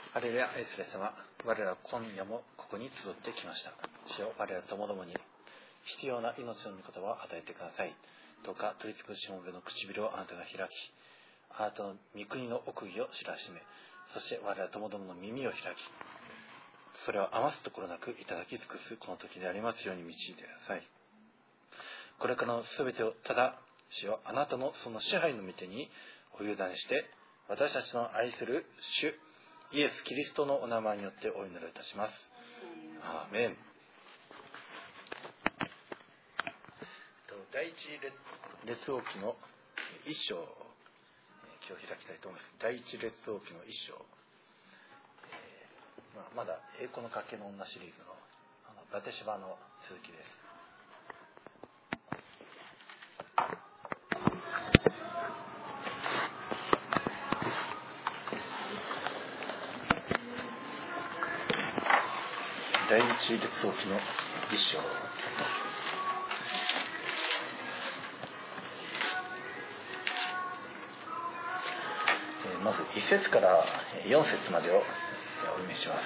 ハレルヤ、イエス様、我ら今夜もここに集ってきました。主よ、我らともどもに必要な命の御言葉を与えてください。どうか取り尽くしもべの唇をあなたが開き、あなたの御国の奥義を知らしめ、そして我らともどもの耳を開き、それを余すところなくいただき尽くすこの時でありますように導いてください。これからのすべてをただ、主よ、あなたのその支配の御手にお委ねして、私たちの愛する主イエス・キリストのお名前によってお祈りいたします。アーメン。第一列王記の一章、今日開きたいと思います。第一列王記の一章、まだ栄光の家系の女シリーズのバテシバの続きです。第一列王記の一章、まず1節から4節までをお読みします。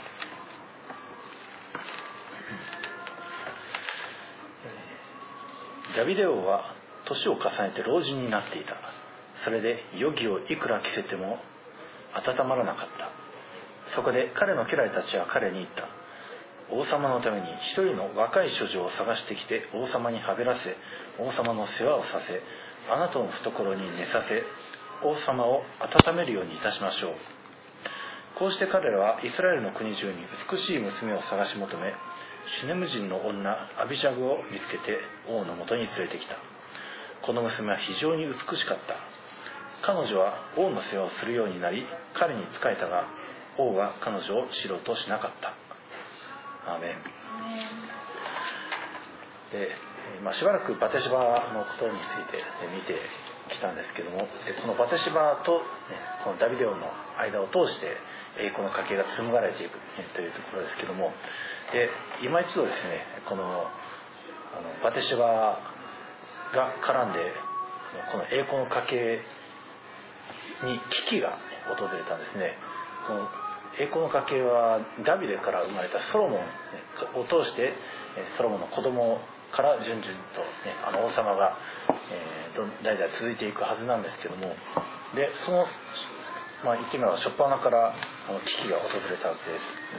ダビデ王は年を重ねて老人になっていた。それで余儀をいくら着せても温まらなかった。そこで彼の家来たちは彼に言った。王様のために一人の若い処女を探してきて王様にはべらせ、王様の世話をさせ、あなたの懐に寝させ、王様を温めるようにいたしましょう。こうして彼らはイスラエルの国中に美しい娘を探し求め、シュネム人の女アビシャグを見つけて王のもとに連れてきた。この娘は非常に美しかった。彼女は王の世話をするようになり、彼に仕えたが、王は彼女を知ろうとしなかった。アーメン。で、しばらくバテシバのことについて見てきたんですけども、このバテシバと、このダビデ王の間を通して栄光の家系が紡がれていくというところですけども、で今一度ですね、このバテシバが絡んでこの栄光の家系に危機が訪れたんですね。この栄光の家系はダビデから生まれたソロモンを通してソロモンの子供から順々と、王様が、代々続いていくはずなんですけども、でその、言ってみれば初っ端から危機が訪れたわけです。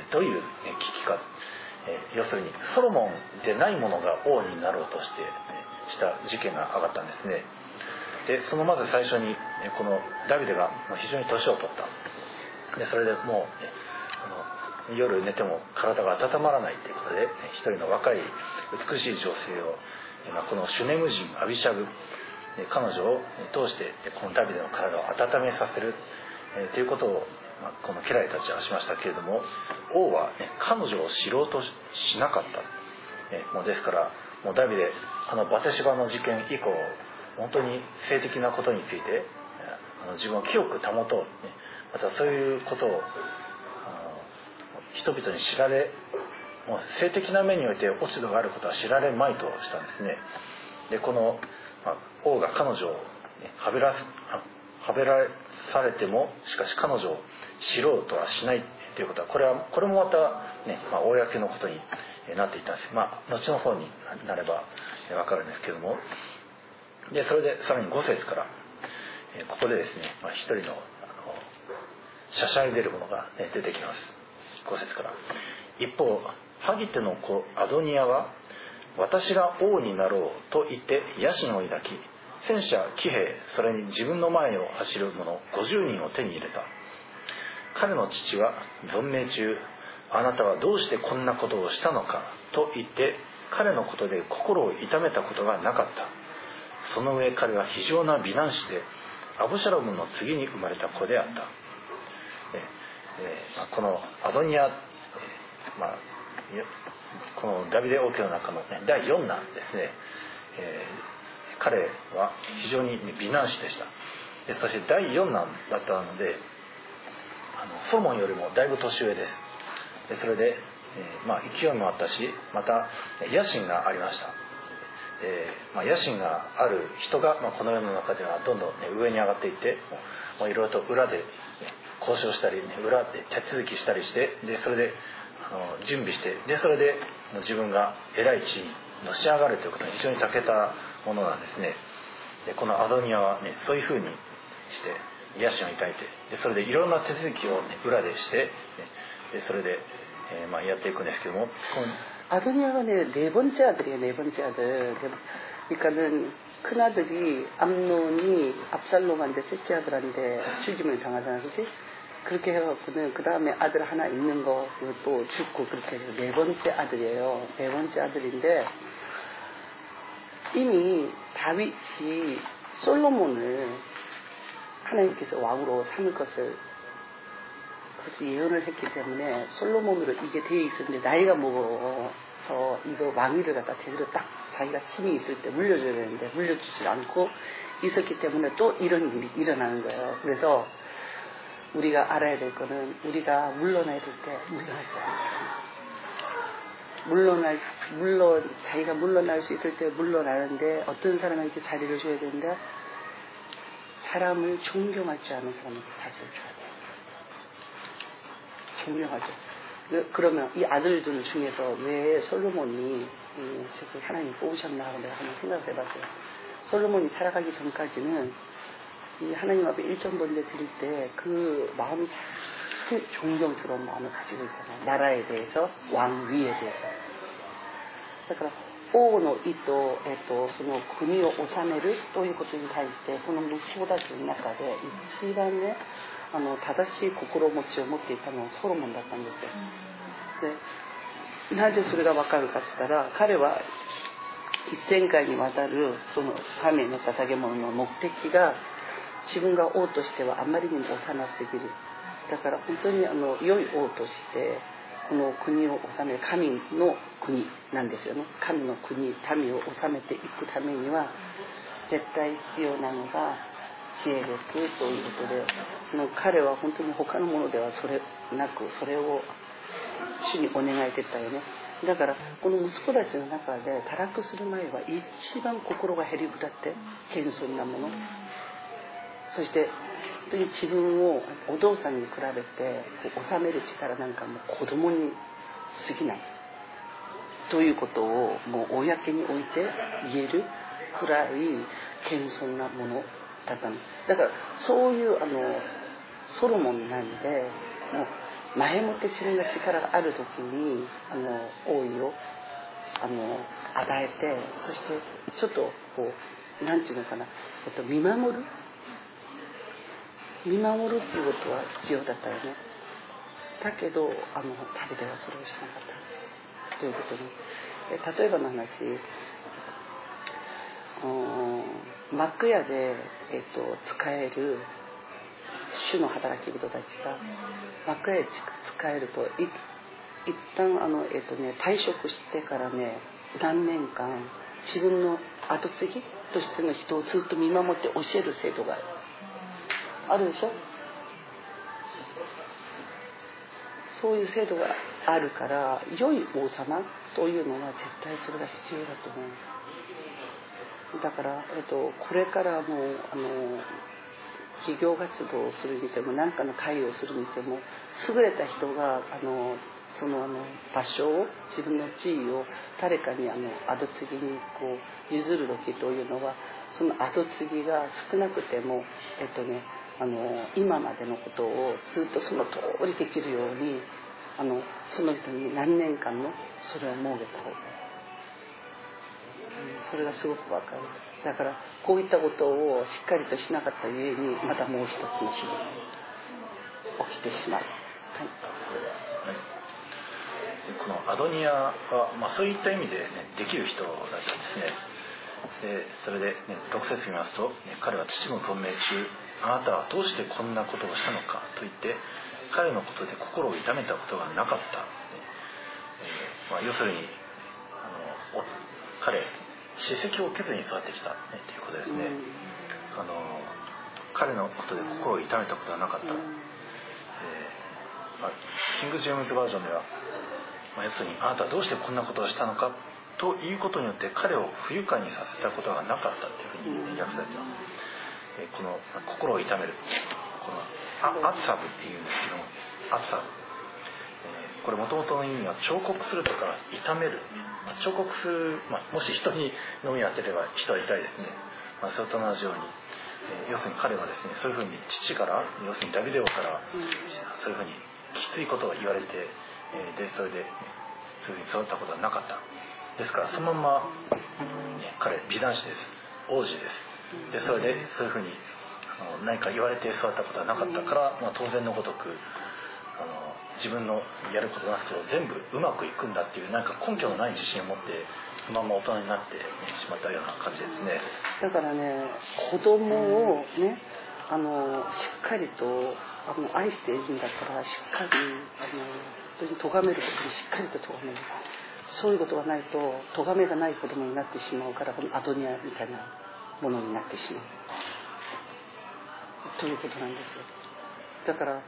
どういう危機か、要するにソロモンでないものが王になろうとしてした事件が上がったんですね。でそのまず最初にこのダビデが非常に年を取った。でそれでもう夜寝ても体が温まらないということで、一人の若い美しい女性をこのシュネム人アビシャグ、彼女を通してこのダビデの体を温めさせるということをこの家来たちはしましたけれども、王は、彼女を知ろうとしなかった。もうですからもうダビデバテシバの事件以降、本当に性的なことについて自分を清く保とう、またそういうことを人々に知られ、もう性的な面において落ち度があることは知られまいとしたんですね。でこの、王が彼女を、はべらされてもしかし彼女を知ろうとはしないということは、これもまた、公のことになっていたんです。後の方になれば分かるんですけども、でそれでさらに5節から、ここでですね、一人のしゃしゃり出るものが、出てきます。5節から。一方ハギテの子アドニアは、私が王になろうと言って野心を抱き、戦車騎兵、それに自分の前を走る者50人を手に入れた。彼の父は存命中、あなたはどうしてこんなことをしたのかと言って彼のことで心を痛めたことがなかった。その上彼は非常な美男子で、アブシャロムの次に生まれた子であった。このアドニア、このダビデ王家の中の、第4男ですね。彼は非常に美男子でした。そして第4男だったので、ソロモンよりもだいぶ年上です。それで、勢いもあったし、また野心がありました。野心がある人が、この世の中ではどんどん、上に上がっていって、いろいろと裏で交渉したり、ね、裏で手続きしたりして、でそれで準備して、でそれで自分が偉い地位のし上がるということに非常に長けたものなんですね。でこのアドニアはね、そういうふうにして野心を抱いて、でそれでいろんな手続きを、ね、裏でして、ね、でそれで、やっていくんですけども、 아도니아가 네 번째 아들이에요. 네 번째 아들. 그러니까는 큰 아들이 암논이 압살롬한테 셋째 아들한테 죽임을 당하잖아, 그렇지? 그렇게 해갖고는 그 다음에 아들 하나 있는 거 또 죽고 그렇게 해서 네 번째 아들이에요. 네 번째 아들인데 이미 다윗이 솔로몬을 하나님께서 왕으로 삼을 것을 예언을 했기 때문에 솔로몬으로 이게 되어 있었는데 나이가 먹어서 이거 왕위를 갖다 제대로 딱 자기가 힘이 있을 때 물려줘야 되는데 물려주지 않고 있었기 때문에 또 이런 일이 일어나는 거예요. 그래서 우리가 알아야 될 거는 우리가 물러나야 될 때 물러나지 않습니다. 자기가 물러날 수 있을 때 물러나는데 어떤 사람에게 자리를 줘야 되는데 사람을 존경하지 않은 사람에게 자리를 줘야 돼요. 존경하죠. 그러면 이 아들들 중에서 왜 솔로몬이 하나님 뽑으셨나 하고 내가 한번 생각을 해봤어요. 솔로몬이 살아가기 전까지는 이 하나님 앞에 일정번제 드릴 때 그 마음이 참 존경스러운 마음을 가지고 있잖아요. 나라에 대해서, 왕위에 대해서. 그러니까 王の意と、その国を治めるということに対してこの息子たちの中で一番ね正しい心持ちを持っていたのはソロモンだったんですよ。でなぜそれが分かるかって言ったら彼は1000回にわたるその神の捧げ物の目的が自分が王としてはあまりにも幼すぎる。だから本当に良い王としてこの国を治める神の国なんですよね。神の国、民を治めていくためには絶対必要なのが知恵力ということで、彼は本当に他のものではそれなくそれを主にお願いしてたよね。だからこの息子たちの中で堕落する前は一番心がへりくだって謙遜なもの、そして自分をお父さんに比べて治める力なんかも子供に過ぎないということをもう公に置いて言えるくらい謙遜なものだったの。だからそういうソロモンなんでもう前もって自分が力がある時に王位を与えて、そしてちょっとこうなんていうのかな、見守るっていうことは必要だったよね。だけどダビデはそれをしなかったということに、例えばの話、幕屋で、使える主の働き人たちが幕屋で使えると一旦退職してからね何年間自分の後継ぎとしての人をずっと見守って教える制度があるでしょ。そういう制度があるから良い王様というのは絶対それが必要だと思う。だから、これからも企業活動をするにしても何かの会をするにしても優れた人がその場所を自分の地位を誰かに後継ぎにこう譲る時というのはその後継ぎが少なくても今までのことをずっとその通りできるようにその人に何年間のそれを設けた方がそれがすごくわかる。だからこういったことをしっかりとしなかったゆえにまたもう一つの悲劇が起きてしまう。はい、 このアドニアは、そういった意味で、できる人だったんですね。でそれで、6節見ますと、彼は父の存命中あなたはどうしてこんなことをしたのかと言って彼のことで心を痛めたことがなかった。要するに彼歯石を受けずに育ってきた、ということですね。彼のことで心を痛めたことはなかった。キング・ジェームズバージョンでは、要するにあなたはどうしてこんなことをしたのかということによって彼を不愉快にさせたことがなかったというふうに訳されています。この心を痛めるこのアツサブっていうんですけども、アツサブ、これもともとの意味は彫刻するとか痛める、彫刻する、もし人に飲み当てれば人は痛いですね、それと同じように、要するに彼はですね、そういうふうに父から、要するにダビデオからそういうふうにきついことを言われて、でそれで、そういうふうに育ったことはなかった。ですからそのまま、彼美男子です、王子です。でそれでそういうふうに何か言われて育ったことはなかったから、当然のごとく自分のやることなすこと全部うまくいくんだっていうなんか根拠のない自信を持ってそのまま大人になって、しまったような感じですね。 だからね、子供をね、しっかりと愛しているんだから、しっかり咎めることにしっかりと咎める。そういうことがないと咎めがない子供になってしまうから、このアドニアみたいなものになってしまうということなんですよ。だから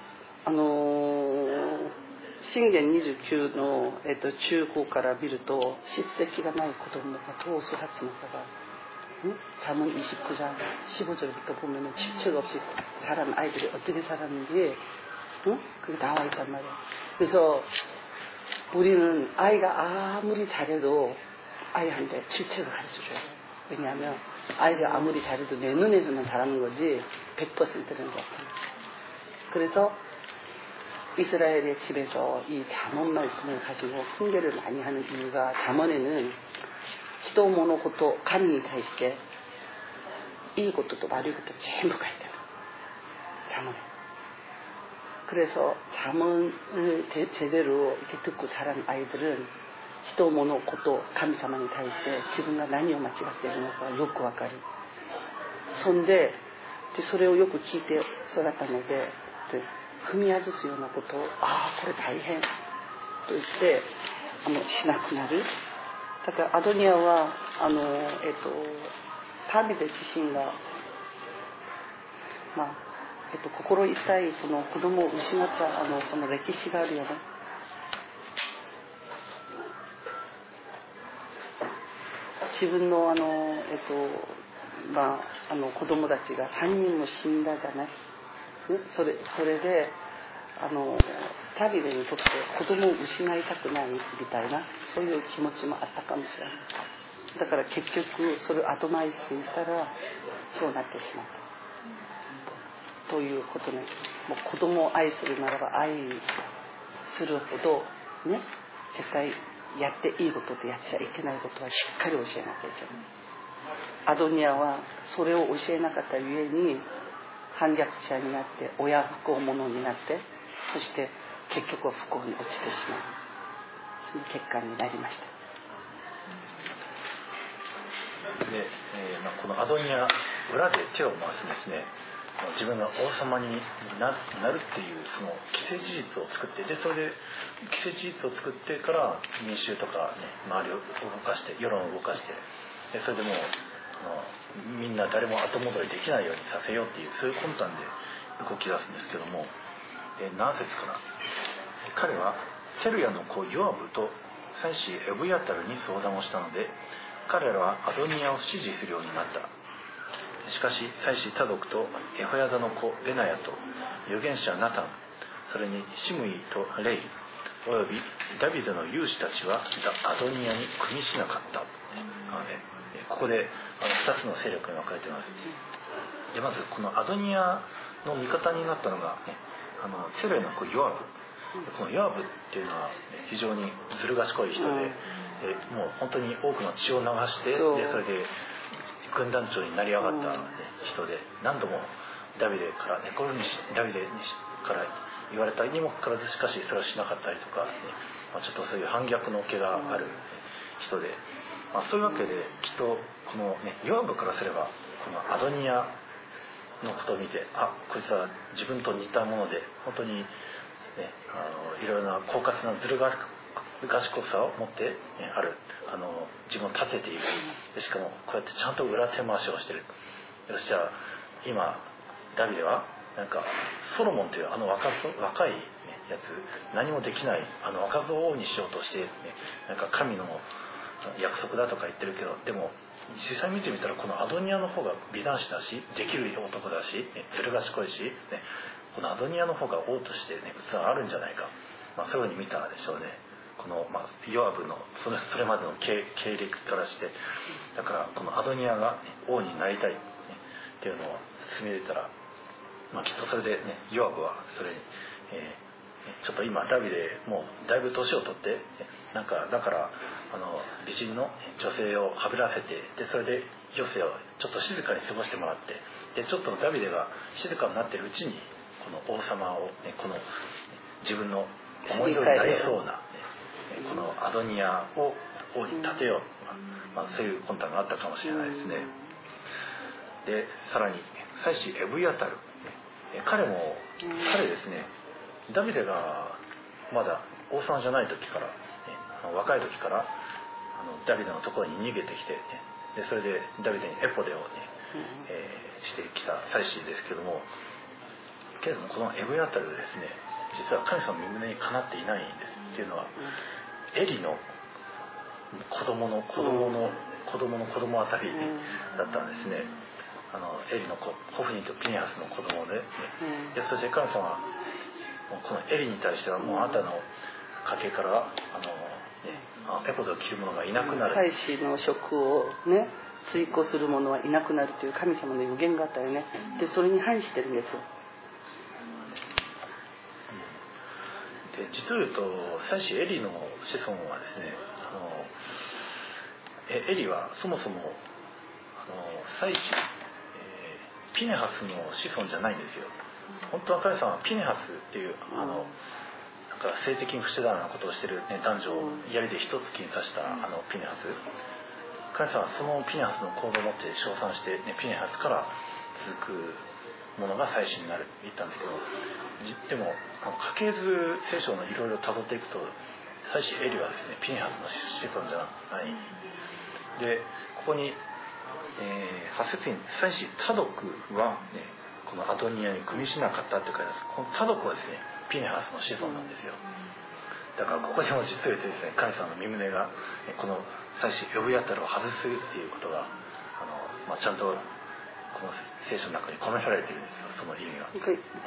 箴言29の、中高から見ると、叱責がない子供が도수하시니까 잠언 29장 15절부터 보면은 질책 없이 자란 아이들이 어떻게 자랐는지 그게 나와 있단 말이에요. 그래서 우리는 아이가 아무리 잘해도 아이한테 질책을 가르쳐줘야 돼요. 왜냐하면 아이가 아무리 잘해도 내 눈에서만 잘하는 거지 100%는 없잖아요. 그래서 이스라엘의 집에서 이 잠언 말씀을 가지고 훈계를 많이 하는 이유가, 잠언에는 히도 모노 고토 감이 다이시게 이 것도 또 말이 것도 전부 가야 돼요. 잠언에. 그래서 잠언을 제대로 이렇게 듣고 자란 아이들은 히도 모노 고토 감사만이 다이시게 지금과何を間違っているのかよくわかる。そんでそれをよく聞いて育ったので、踏み外すようなことを、これ大変と言ってしなくなる。だからアドニアはダビデ自身が、心痛いその子供を失ったその歴史があるよね。自分の子供たちが3人も死んだじゃない。それでダビデにとって子供を失いたくないみたいな、そういう気持ちもあったかもしれない。だから結局それをアドバイスしたらそうなってしまったということね。もう子供を愛するならば愛するほどね、絶対やっていいこととやっちゃいけないことはしっかり教えなきゃいけない。アドニアはそれを教えなかったゆえに反逆者になって親不孝者になって、そして結局は不幸に落ちてしまう、その結果になりました。 で、このアドニア、裏で手を回すですね、自分が王様になるっていうその既成事実を作って、でそれで既成事実を作ってから民衆とか、周りを動かして世論を動かして、でそれでもうみんな誰も後戻りできないようにさせようっていう、そういう魂胆で動き出すんですけども、何節かな。彼はセルヤの子ヨアブと祭司エブヤタルに相談をしたので、彼らはアドニアを支持するようになった。しかし祭司タドクとエホヤダの子ベナヤと預言者ナタン、それにシムイとレイおよびダビデの勇士たちはアドニアに組みしなかった。ここで2つの勢力に分かれています。でまずこのアドニアの味方になったのが、セルヤの子ヨアブ。このヨアブっていうのは非常にずる賢い人で、もう本当に多くの血を流して、でそれで軍団長になり上がった人で、何度もダビデから、こういうふうにダビデから言われたにもかかわらず、しかしそれをしなかったりとか、ちょっとそういう反逆の気がある人で、そういうわけできっとこの、ヨアブからすればこのアドニアのことを見て、こいつは自分と似たもので本当に、いろいろな狡猾なずる賢さを持ってある、自分を立てている。でしかもこうやってちゃんと裏手回しをしている。よし、じゃあ今ダビデはなんかソロモンという若いやつ、何もできない若造王にしようとして、なんか神の約束だとか言ってるけど、でも実際見てみたらこのアドニアの方が美男子だし、できる男だし、ずる賢いし、 このアドニアの方が王として、ね、器があるんじゃないか、そういうふうに見たでしょうね。この、ヨアブのそれまでの経歴からして、だからこのアドニアが、ね、王になりたい、ね、っていうのを進めてたら、きっとそれでね、ヨアブはそれに、ちょっと今ダビデもうだいぶ年を取って、だから美人の女性をはべらせて、でそれでヨセをちょっと静かに過ごしてもらって、でちょっとダビデが静かになっているうちにこの王様を、ね、この自分の思い通りになりそうな、ね、このアドニアを王に立てよう、そういう魂胆があったかもしれないですね。でさらに祭司エブヤタル、彼ですね、ダビデがまだ王様じゃない時から、若い時からダビデのところに逃げてきて、でそれでダビデにエポデをね、してきた祭司ですけども、このエブヤタルですね、実は神様の身胸にかなっていないんです。っていうのは、エリの子供の子供あたりだったんですね。エリの子、ホフニとピネハスの子供で、でそして神様はこのエリに対してはもうあなたの家系からエポドを着る者がいなくなる、 祭司の職をね遂行する者はいなくなるという神様の予言があったよね。でそれに反してるんですよ。 で実を言うと祭司エリの子孫はですね、エリはそもそも祭司、ピネハスの子孫じゃないんですよ。本当は神様はピネハスっていうなんか性的に不正なことをしている、ね、男女を槍で一突きに刺したピネハス、神様はそのピネハスの行動をもって称賛して、ね、ピネハスから続くものが祭司になるって言ったんですけど、でも家系図聖書のいろいろ辿っていくと祭司エリはですねピネハスの子孫じゃないで、ここに、8節に祭司タドクは、ね、このアドニアに組みしなかったって書いてあるんです。このタドクはですねピネハスの子孫なんですよ。だからここにも実を言ってですね、神様の身胸がこの祭司エブヤタルを外すっていうことがちゃんとこの聖書の中に込められているんですよ、その意味が。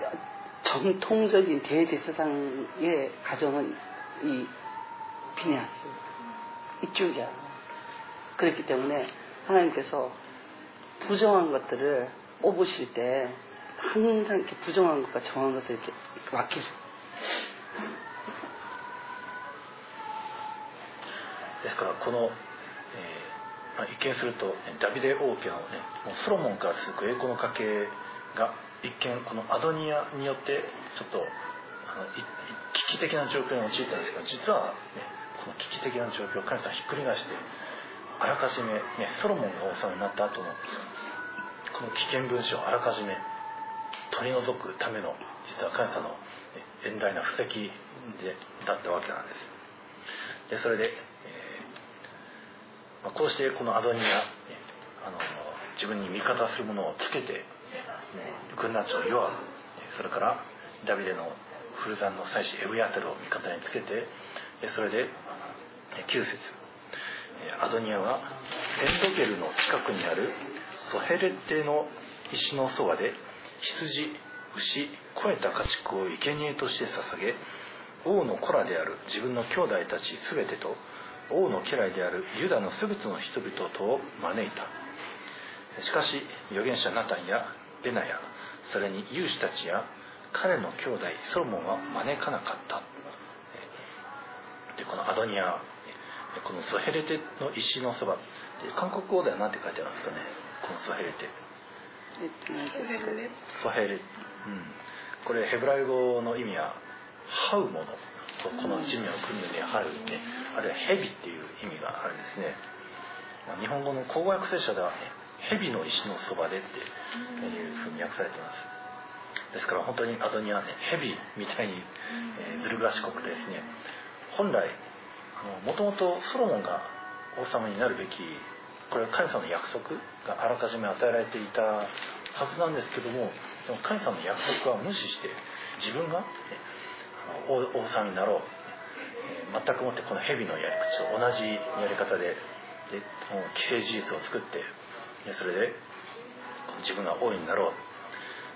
전통적인 대제사장의 가정은 이 피네하스 이쪽이야. 그렇기 때문에 하나님께서 부정한 것들을 뽑으실 때 항상 이렇게 부정한 것과 정한 것을 이렇게 맡기죠. ですからこの、一見するとダビデ王家のね、もうソロモンから続く栄光の家系が一見このアドニアによってちょっと危機的な状況に陥ったんですが、実は、ね、この危機的な状況を神様ひっくり返して、あらかじめ、ね、ソロモンが王様になった後のこの危険分子をあらかじめ取り除くための実は神様の遠大な布石だったわけなんです。でそれで、こうしてこのアドニア、自分に味方する者をつけて、軍団長ヨアブ、それからダビデのフルザンの祭司エブヤタルを味方につけて、それで9節、アドニアはエンドゲルの近くにあるソヘレテの石のそばで羊、牛、肥えた家畜を生贄として捧げ、王の子らである自分の兄弟たちすべてと王の家来であるユダのすべての人々とを招いた。しかし預言者ナタンやベナヤ、それに勇士たちや彼の兄弟ソロモンは招かなかった。でこのアドニア、このソヘレテの石のそば、韓国語では何て書いてあるんですかね、このソヘレテ。ソヘレ、これヘブライ語の意味は這うもの、この地面を組むに這うね、あるいは蛇っていう意味があるんですね。日本語の口語訳聖書ではね、蛇の石のそばでっていうふうに訳されています。ですから本当にアドニアはね、蛇みたいにずる賢くてですね、本来もともとソロモンが王様になるべき、これは神様の約束があらかじめ与えられていたはずなんですけども、でも神様の約束は無視して自分が、王様になろう、全くもってこの蛇のやり口を同じやり方で既成事実を作って、それで自分が王になろう、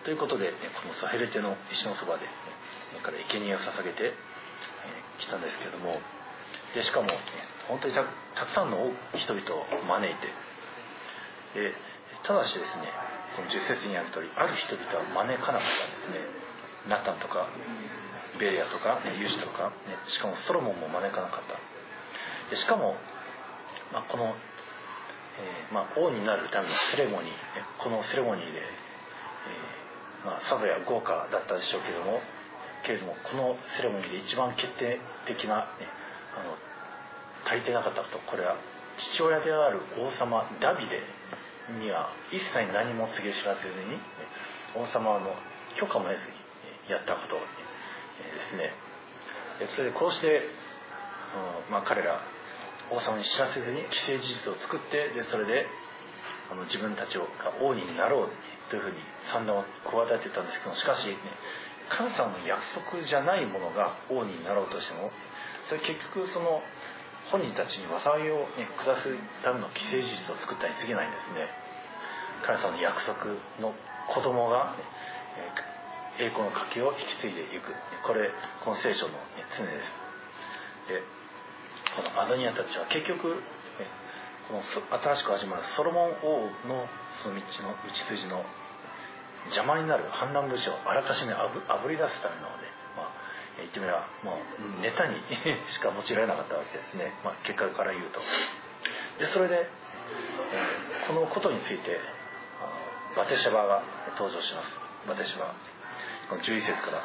ということで、このサヘルテの石のそばで、から生贄を捧げてきたんですけれども、でしかも本当にたくさんの人々を招いて、ただしですね、この10節にある通り、ある人々は招かなかったんですね。ナタンとかベレアとか、ユシとか、しかもソロモンも招かなかった。でしかも、この、王になるためのセレモニー、このセレモニーで、さぞや豪華だったでしょうけれども、このセレモニーで一番決定的な、足りてなかったこと、これは父親である王様ダビデには一切何も告げ知らせずに、王様の許可も得ずにやったことですね。それでこうして、彼ら王様に知らせずに既成事実を作って、でそれで自分たちが王になろうというふうに算段を企てたんですけど、しかし、神様の約束じゃないものが王になろうとしても、それ結局その本人たちに災いを、下すための既成事実を作ったに過ぎないんですね。神様の約束の子供が、栄光の家系を引き継いでいく、この聖書の、常です。でこのアドニアたちは結局、この新しく始まるソロモン王のその道筋の邪魔になる反乱節をあらかじめあぶり出すためなので、言ってみればもうネタにしか用いられなかったわけですね、結果から言うと。でそれで、このことについてバテシェバが登場します。バテシェバ、この11節から、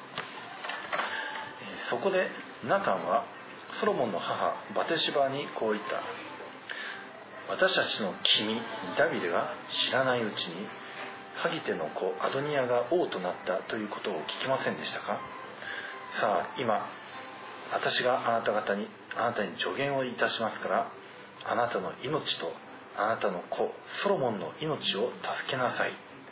そこでナタンはソロモンの母バテシェバにこう言った。私たちの君ダビデが知らないうちにハギテの子アドニアが王となったということを聞きませんでしたか。さあ今私があなたに助言をいたしますから、あなたの命とあなたの子ソロモンの命を助けなさい。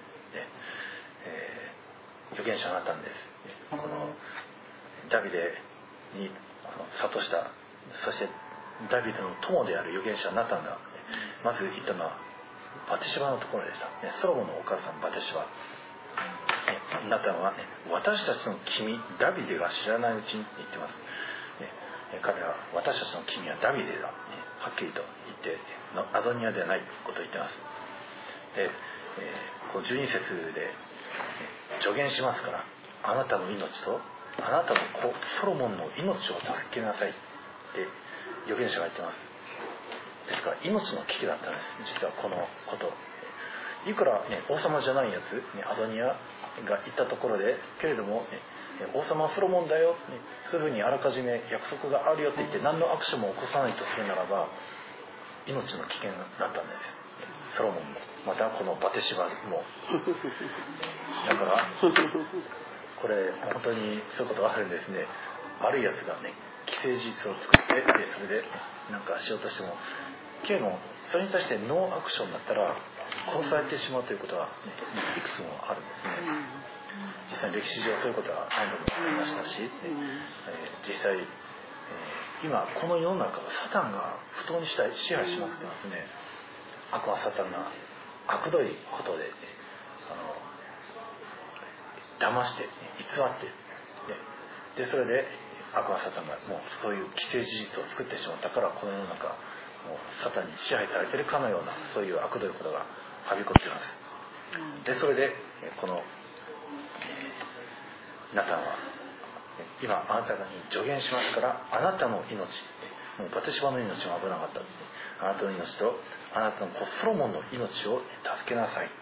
預言者ナタンです。このダビデに諭した、そしてダビデの友である預言者ナタンがまず言ったのはバテシバのところでした。ソロモンのお母さんバテシバ、ナタンは、私たちの君ダビデが知らないうちに言ってます。彼は私たちの君はダビデだ、はっきりと言ってアドニアではないことを言ってます。で、この12節で助言しますから、あなたの命とあなたの子ソロモンの命を助けなさいって預言者が言ってます。ですから命の危機だったんです、実はこのこと。いくら、王様じゃないやつ、アドニアが言ったところで、けれども、王様はソロモンだよ、そういうふうにあらかじめ約束があるよって言って何のアクションも起こさないとするならば、命の危険だったんです、ソロモンもまたこのバテシバも。だからこれ本当にそういうことがあるんですね。悪いやつが既成事実を作って、それでなんかしようとしても、けれどもそれに対してノーアクションだったら殺されてしまうということは、いくつもあるんですね。実際に歴史上そういうことは何度もありましたし、実際、今この世の中はサタンが不当に支配しまくってますね。悪はサタンが悪どいことで、騙して偽ってでそれで悪はサタンがもうそういう既成事実を作ってしまったから、この世の中もうサタンに支配されているかのような、そういう悪どいことがはびこっています。でそれでこのナタンは、今あなたに助言しますから、あなたの命、もうバテシバの命も危なかった、あなたの命とあなたの子ソロモンの命を助けなさい。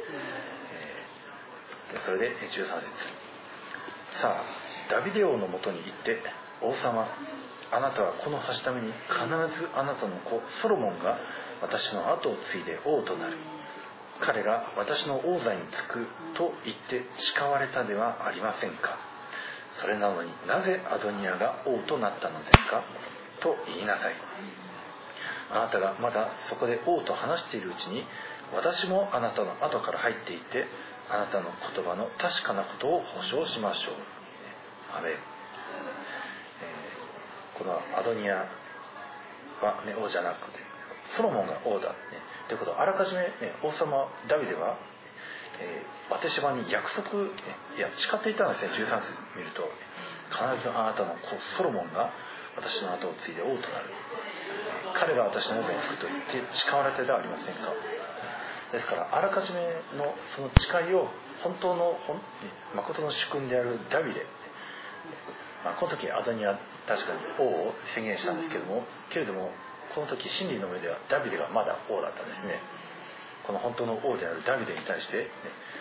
それで13節、さあダビデ王のもとに行って、王様あなたはこの橋ために必ずあなたの子ソロモンが私の後を継いで王となる。彼が私の王座につくと言って誓われたではありませんか。それなのになぜアドニアが王となったのですかと言いなさい。あなたがまだそこで王と話しているうちに、私もあなたの後から入っていって、あなたの言葉の確かなことを保証しましょう。アメン。このアドニアは、王じゃなくてソロモンが王だ、ということをあらかじめ、王様ダビデは、 バテシバに約束誓っていたんですね。13節見ると、必ずあなたの子ソロモンが私の後を継いで王となる。彼が私の王につくと言って誓われてではありませんか。ですからあらかじめのその誓いを本当の誠の主君であるダビデ、この時アドニは確かに王を宣言したんですけれども、この時真理の上ではダビデがまだ王だったんですね。この本当の王であるダビデに対して、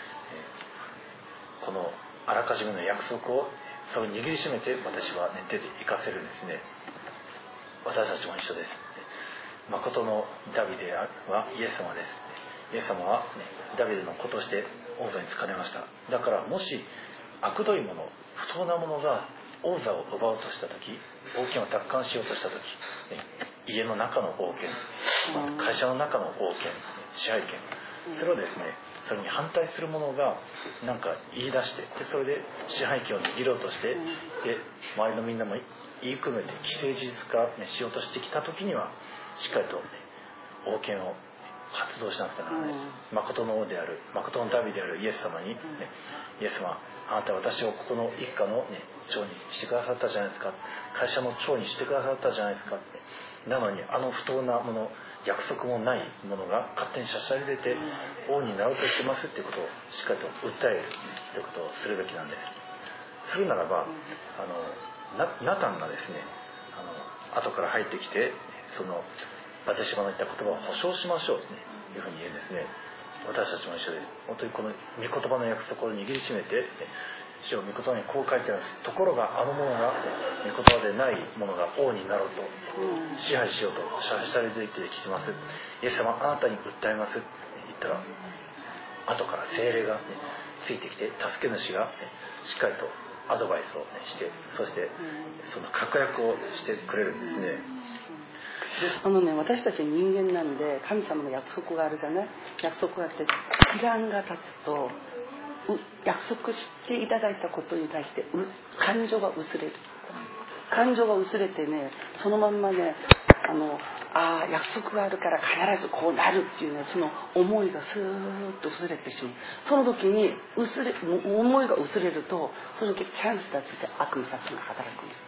このあらかじめの約束をそれを握りしめて私は、手で生かせるんですね。私たちも一緒です。誠のダビデはイエス様です。イエス様は、ダビデの子として王座に就かれました。だからもし悪どいもの、不当なものが王座を奪おうとした時、王権を奪還しようとした時、家の中の王権、会社の中の王権、支配権、それをですね、それに反対する者が何か言い出して、それで支配権を握ろうとして、周りのみんなも言いくるめて既成事実化、しようとしてきた時には、しっかりと、王権を発動しなくてはならない。誠の王である、誠のダビデであるイエス様に、イエス様、あなたは私をここの一家の、長にしてくださったじゃないですか。会社の長にしてくださったじゃないですか。なのに不当なもの、約束もないものが勝手にしゃしゃり出て王になろうとしてますっていうことをしっかりと訴えるということをするべきなんです。するならばナタンがですね、後から入ってきて、そのバテシバの言った言葉を保証しましょうというふうに言うんですね。私たちも一緒です。本当にこの御言葉の約束を握りしめて、主を御言葉にこう書いてあるところが、ものが御言葉でないものが王になろうと支配しようとしゃしゃり出てきてます。イエス様あなたに訴えますって言ったら、後から聖霊が、ついてきて、助け主が、しっかりとアドバイスを、して、そしてその確約をしてくれるんですね。 私たち人間なんで、神様の約束があるじゃない。約束があって、時間が経つと約束していただいたことに対して感情が薄れる。感情が薄れてね、そのまんまね、約束があるから必ずこうなるっていうね、その思いがスーッと薄れてしまう。その時に思いが薄れると、その時チャンスだって悪意作が働くんです。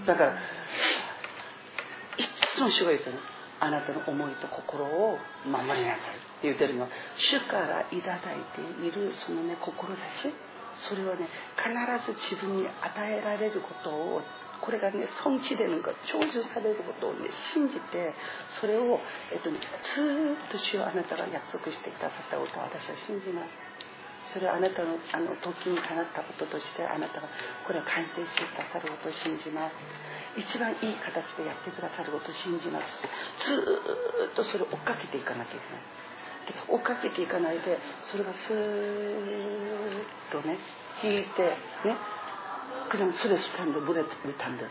だからいつも主が言ってる、あなたの思いと心を守りなさいって言ってるのは、主からいただいているそのね、志、それはね、必ず自分に与えられることを、これがね、尊知で成就されることをね、信じて、それを、ずーっと主はあなたが約束してくださったことを私は信じます。それはあなたの時にかなったこととして、あなたがこれを完成してくださることを信じます。一番いい形でやってくださることを信じますし、ずーっとそれを追っかけていかなきゃいけない。で、追っかけていかないで、それがスーッとね、引いてね、그냥 술에 습한데 물에 물탄 듯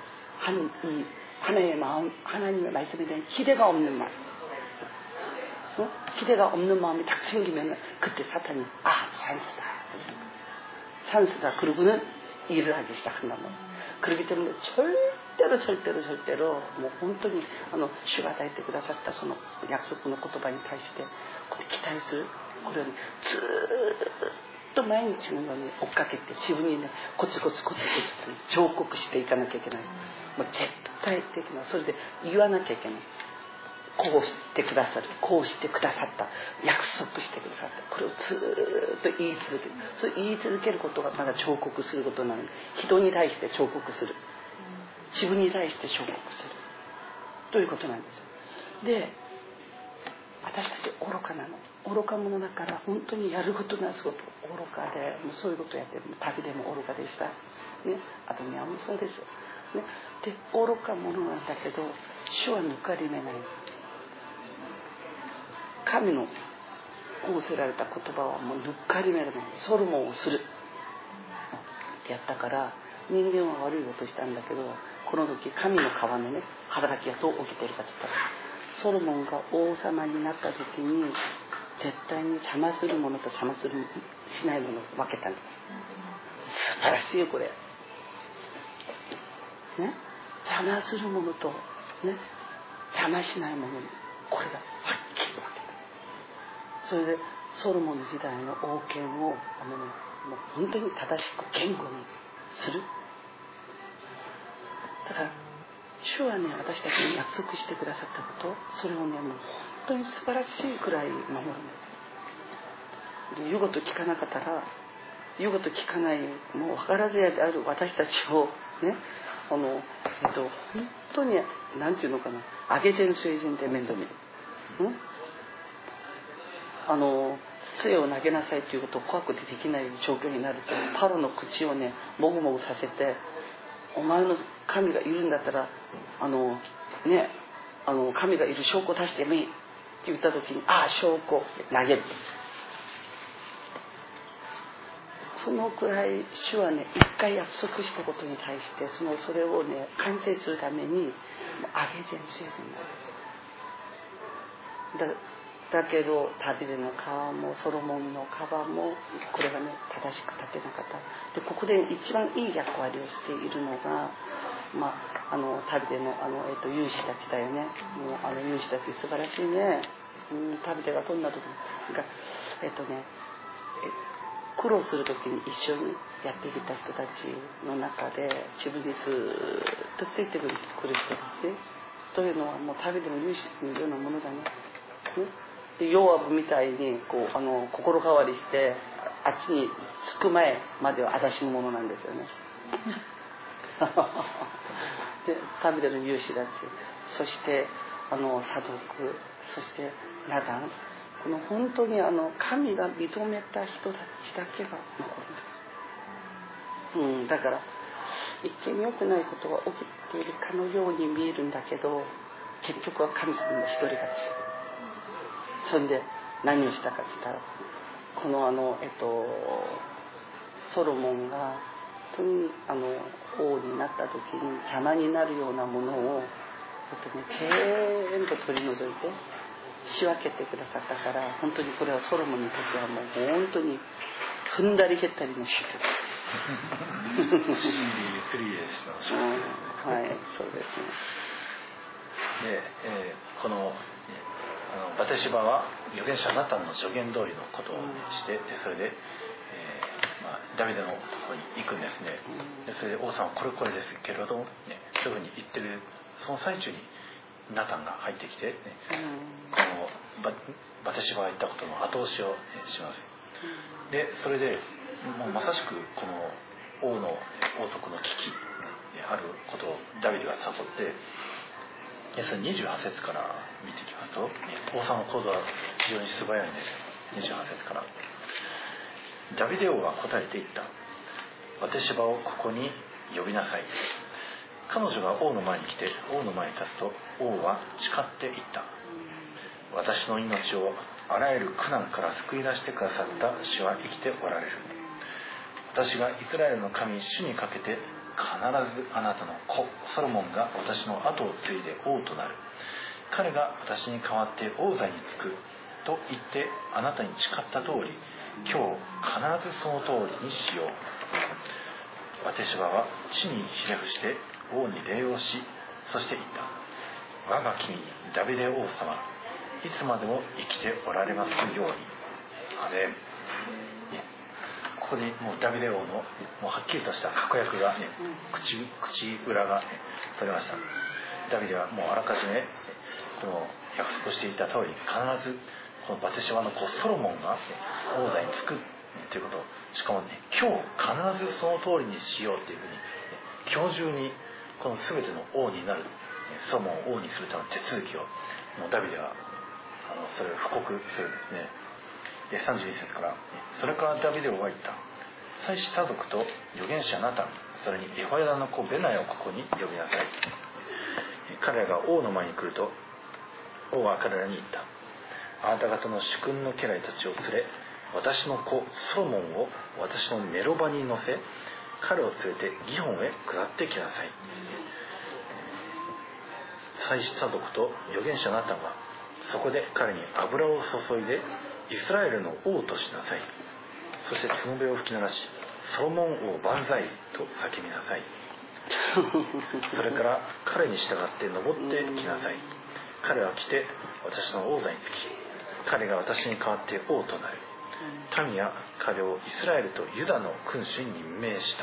하나님의 말씀에 대한 기대가 없는 마음, 기대가 없는 마음이 딱 생기면 그때 사탄이 찬스다 그러고는 일을 하기 시작한단 말이에요. 그렇기 때문에 절대로 뭐本当に主が与えてくださったその約束の言葉に対して期待する、これをずっと毎日のように追っかけて、自分にね、コツコツ彫刻していかなきゃいけない。もう絶対的な、それで言わなきゃいけない。こうしてくださる、こうしてくださった、約束してくださった、これをずっと言い続ける。それ言い続けることがまだ彫刻することなので、人に対して彫刻する、自分に対して彫刻するということなんですよ。で、私たち愚かなの、愚か者だから、本当にやることがすごく愚かで、もうそういうことをやってる。旅でも愚かでした、ね、あとにはもそうです、ね、で愚か者なんだけど、主は抜かり目ない。神の仰せられた言葉はもう抜かり目ない。ソロモンをするってやったから、人間は悪いことしたんだけど、この時神の川のね、働きがどう起きているかって言ったら、ソロモンが王様になった時に絶対に邪魔するものと邪魔しないものを分けたんです。素晴らしいよこれ、ね、邪魔するものと、ね、邪魔しないものにこれがはっきり分けた。それでソロモン時代の王権をもう本当に正しく言語にする。だから主はね、私たちに約束してくださったこと、それをね、もう本当に素晴らしいくらい守るんですよ。で、言うこと聞かなかったら、言うこと聞かない、もう分からずやである私たちをね、本当になんていうのかな、악人水人で面倒見る。杖を投げなさいということを怖くてできない状況になると、パロの口をねもぐもぐさせて、お前の神がいるんだったら神がいる証拠を出してみって言った時に、証拠投げる。そのくらい主はね、一回約束したことに対してそれをね完成するためにもうアゲジェンシーズンなんです。だけどダビデの川もソロモンの川もこれがね正しく立てなかった。で、ここで一番いい役割をしているのが、ダビデの勇士たちだよね。もう勇士たち素晴らしいね。ダビデがどんな時が苦労する時に一緒にやってきた人たちの中で自分にスーッとついてくる人たちというのはもうダビデの勇士のようなものだね。でヨアブみたいに心変わりしてあっちに着く前までは私のものなんですよね。でダビデの勇士たち、そしてサドク、そしてナダン、この本当に神が認めた人たちだけが残るんです。だから一見良くないことが起きているかのように見えるんだけど、結局は神様の一人勝ち。それで何をしたかって言ったら、このソロモンが本当に王になった時に邪魔になるようなものを全部取り除いて仕分けてくださったから、本当にこれはソロモンにとってはもう本当に踏んだり蹴ったりの祝福。はい、そうですね。 で、このバテシバは預言者ナタンの助言通りのことをして、それで、ダビデのところに行くんですね。でそれで王さんはこれこれですけれども、そういうふうに言ってるその最中にナタンが入ってきて、このバテシバが言ったことの後押しをします。でそれでもうまさしくこの王族の危機であることをダビデが誘って、それ28節から見ていきますと、王様の行動は非常に素早いんですよ。28節から、ダビデ王は答えて言った。バテシバをここに呼びなさい。彼女が王の前に来て王の前に立つと、王は誓って言った。私の命をあらゆる苦難から救い出してくださった主は生きておられる。私がイスラエルの神主にかけて、必ずあなたの子ソロモンが私の後を継いで王となる。彼が私に代わって王座につくと言ってあなたに誓った通り、今日必ずその通りにしよう。バテシバは地にひれ伏して王に礼をし、そして言った。我が君ダビデ王様、いつまでも生きておられますように。アメン。ここにもうダビデ王のもうはっきりとした確約がね、口裏がね取れました。ダビデはもうあらかじめこの約束していた通り、必ずこのバテシバの子ソロモンが、王座につくということを、しかもね、今日必ずその通りにしようというふうに、今日中にこの全ての王になるソロモンを王にするための手続きをもうダビデはそれを布告するんですね。で31節から、それからダビデ王は言った。祭司サドクと預言者ナタン、それにエホヤダの子ベナヤをここに呼びなさい。彼らが王の前に来ると、王は彼らに言った。あなた方の主君の家来たちを連れ、私の子ソロモンを私のメロバに乗せ、彼を連れてギホンへ下ってきなさい。祭司サドクと預言者ナタンはそこで彼に油を注いでイスラエルの王としなさい。そして角笛を吹き鳴らし、ソロモン王万歳と叫びなさい。それから彼に従って登ってきなさい。彼は来て私の王座につき、彼が私に代わって王となる。 民は彼をイスラエルとユダの君主に任命した。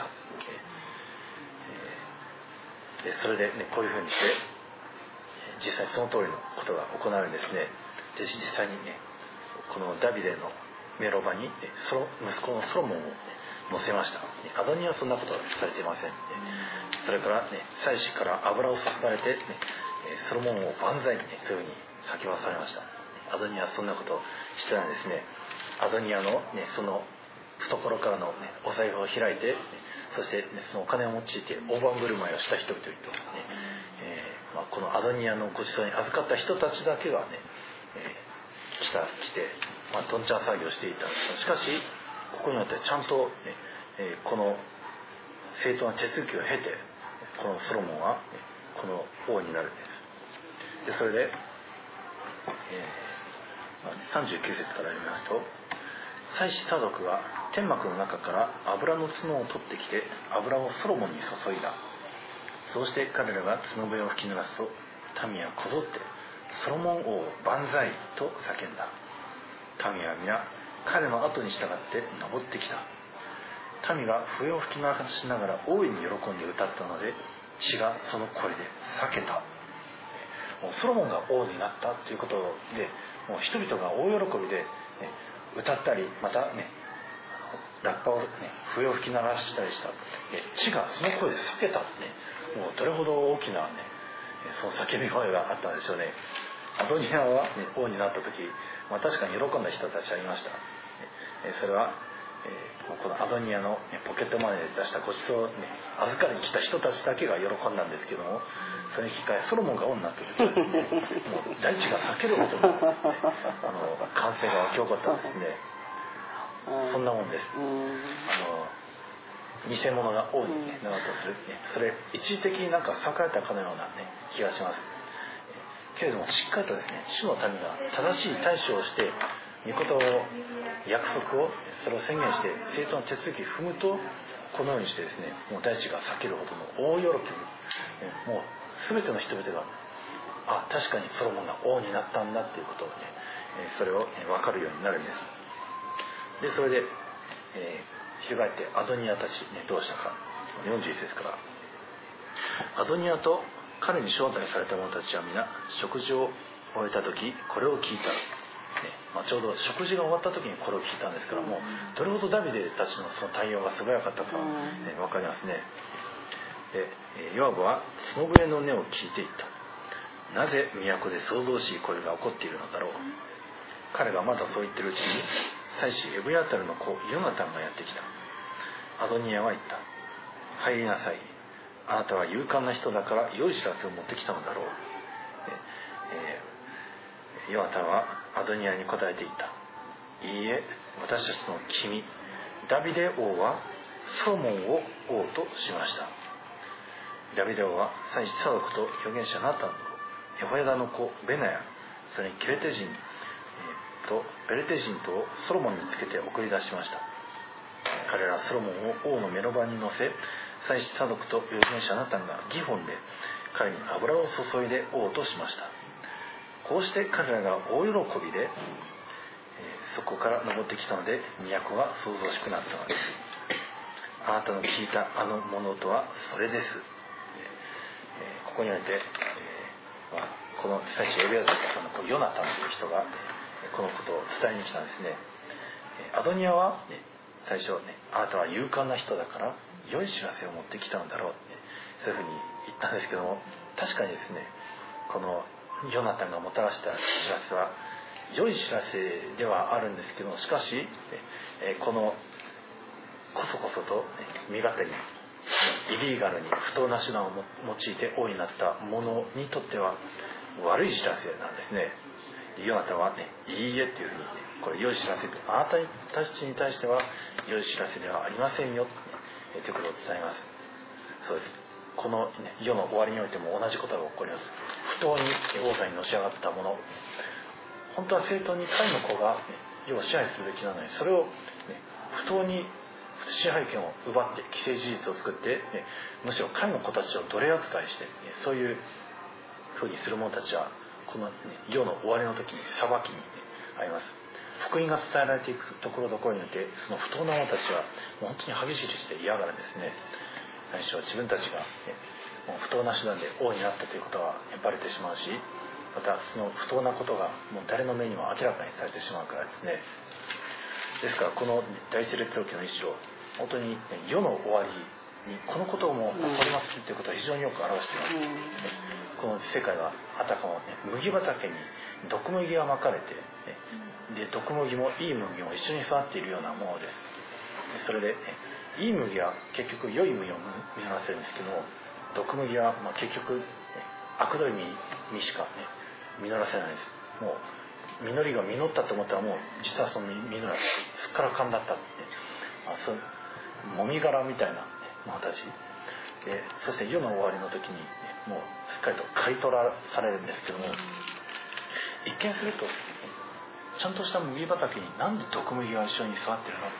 それで、ね、こういうふうにして実際その通りのことが行われるんですね。で実際にね、このダビデのメロバに息子のソロモンを、乗せました。アドニアはそんなことはされていません。それからね、祭司から油を注がれて、ね、ソロモンを万歳に、ね、そういうふうに叫ばされました。アドニアはそんなことをしてないんですね。アドニアの、ね、その懐からの、ね、お財布を開いて、ね、そして、ね、そのお金を用いて大盤振る舞いをした人々と、ね、このアドニアのご馳走に預かった人たちだけがね、来て、どんちゃん騒ぎをしていたんです。しかしここによってちゃんと、ね、この正当な手続きを経て、このソロモンは、ね、この王になるんです。でそれで、39節から読みますと、祭司サドクが天幕の中から油の角を取ってきて油をソロモンに注いだ。そうして彼らが角笛を吹き鳴らすと、民はこぞってソロモン王万歳と叫んだ。民は皆彼の後に従って登ってきた。民が笛を吹き鳴らしながら大いに喜んで歌ったので、地がその声で裂けた。もうソロモンが王になったということで、もう人々が大喜びで、歌ったり、またね、ラッパを、ね、笛を吹き鳴らしたりした。地がその声で裂けたって、ね、もうどれほど大きな、ね、その叫び声があったんでしょうね。アドニアは、ね、王になった時、確かに喜んだ人たちはいました。それは、このアドニアの、ね、ポケットマネーで出したご馳走を、ね、預かりに来た人たちだけが喜んだんですけども、それに引き換えソロモンが王になった時は、ね、もう大地が裂けるほどの、歓声が沸き起こったんですね。そんなもんです。偽物が王に、ね、なろうとする、ね、それ一時的になんか栄えたかのような、ね、気がします。けれどもしっかりとですね、主の民が正しい対処をして、御言を約束をそれを宣言して正当な手続きを踏むと、このようにしてですね、もう大地が裂けるほどの大喜び、もう全ての人々が確かにソロモンが王になったんだっていうことをね、それを分かるようになるんです。でそれで、翻ってアドニアたち、ね、どうしたか。41節から、アドニアと彼に招待された者たちは皆食事を終えた時これを聞いた。ちょうど食事が終わった時にこれを聞いたんですから、もうどれほどダビデたちのその対応が素早かったか分かりますね。でヨアブは角笛の音を聞いていった。なぜ都で騒々しい声が起こっているのだろう。彼がまだそう言ってるうちに祭司エブヤタルの子ヨナタンがやってきた。アドニアは言った。入りなさい。あなたは勇敢な人だから良い知らせを持ってきたのだろう。ヨナタンはアドニアに答えていった。いいえ、私たちの君ダビデ王はソロモンを王としました。ダビデ王は祭司サドクと預言者ナタンとエホヤダの子ベナヤ、それにケレテ人とベレテ人とをソロモンにつけて送り出しました。彼らはソロモンを王の目の場に乗せ、祭司サドクと預言者ナタンがギホンで彼に油を注いで王としました。こうして彼らが大喜びで、そこから登ってきたので都が騒々しくなったのです。あなたの聞いたあのものとはそれです。ここにおいて、この祭司エビアザさんのヨナタンという人がこのことを伝えに来たんですね。アドニアは、最初、あなたは勇敢な人だから良い知らせを持ってきたのだろう、そういうふうに言ったんですけども、確かにですね、このヨナタンがもたらした知らせは良い知らせではあるんですけども、しかしこのこそこそと身勝手にイリーガルに不当な手段を用いて王になった者にとっては悪い知らせなんですね。ヨナタンはね、いいえというふうに、これ良い知らせと、あなたたちに対しては良い知らせではありませんよということを伝えます。そうです。この、世の終わりにおいても同じことが起こります。不当に王座にのし上がった者、本当は正当に神の子が、世を支配するべきなのに、それを、不当に支配権を奪って既成事実を作って、むしろ神の子たちを奴隷扱いして、そういうふうにする者たちはこの世の終わりの時に裁きに遭います。 福音が伝えられていくところどころにおいて、その不当な者たちはもう本当に歯ぎしりして嫌がるんですね。最初は自分たちが、もう不当な手段で王になったということはバレてしまうし、またその不当なことがもう誰の目にも明らかにされてしまうからですね。ですからこの第一列王記の一章、本当に世の終わりにこのことも起こりますということを非常によく表しています。この世界はあたかも、麦畑に毒麦がまかれて、で毒麦もいい麦も一緒に育っているようなものです。それで、いい麦は結局良い麦を実らせるんですけども、毒麦は結局、悪どい実しか、実らせないです。もう実りが実ったと思ったら、もう実はその実がすっからかんだったって、そうもみ殻みたいなものたちで、そして世の終わりの時に、もうすっかりと刈り取らされるんですけども、一見するとちゃんとした麦畑になんで毒麦が一緒に育ってるのって、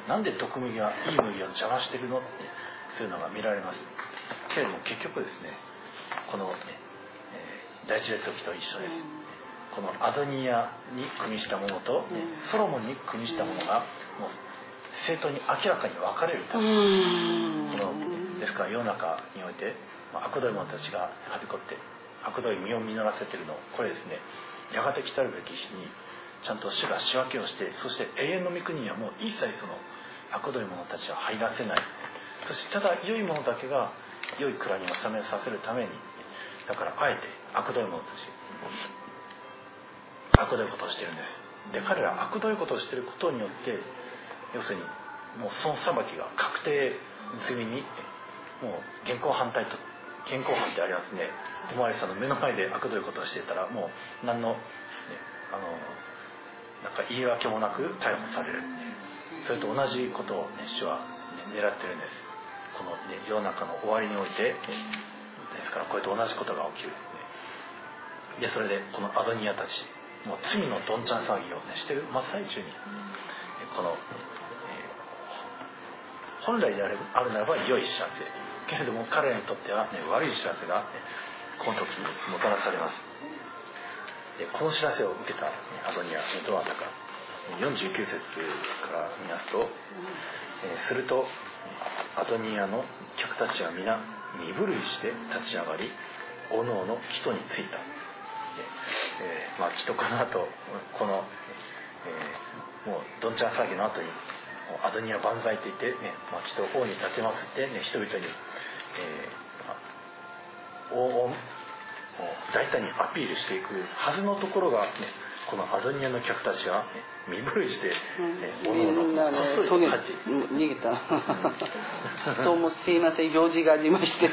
なんで毒麦がいい麦を邪魔してるのって、そういうのが見られます。けれども結局ですね、この、第一列王記と一緒です。このアドニヤに組みしたものと、ソロモンに組みしたものがもう正当に明らかに分かれるため、ですから世の中において悪どい者たちがはびこって悪どい実を実らせているの、これですね、やがて来たるべき日にちゃんと主が仕分けをして、そして永遠の御国にはもう一切その悪どい者たちは入らせない。そしてただ良い者だけが良い蔵に収めさせるために、だからあえて悪どい者たち、悪どいことをしているんです。で、彼ら悪どいことをしていることによって、要するにもうその裁きが確定済みに、もう現行犯ってありますね。お前さんの目の前で悪どいことをしていたら、もう何の、なんか言い訳もなく逮捕される。それと同じことを、主は、狙ってるんです。この、世の中の終わりにおいて、ですからこれと同じことが起きる。で、それでこのアドニヤたち、もう罪のどんちゃん騒ぎを、してる真っ最中に、この、本来であるならば良い知らせけれども、彼らにとっては、悪い知らせが、この時にもたらされます。で、この知らせを受けたアドニヤどうだったか、49節から見ますと、するとアドニヤの客たちは皆身震いして立ち上がり、おのおの木戸に着いた。木戸この後この、もうどんちゃん騒ぎの後にアドニヤ万歳って言って、木戸を王に立てまつって、人々に、大胆にアピールしていくはずのところが、このアドニヤの客たちが、身震いして、 みんなね、逃げた。どうもすいません、用事がありまして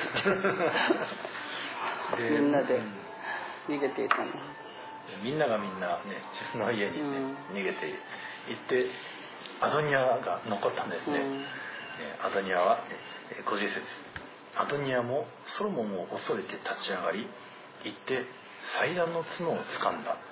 みんなで逃げていたの。 みんながみんな、自分の家に、逃げていってアドニヤが残ったんですね。アドニヤは、50節、アドニヤもソロモンを恐れて立ち上がり、行って祭壇の角を掴んだ。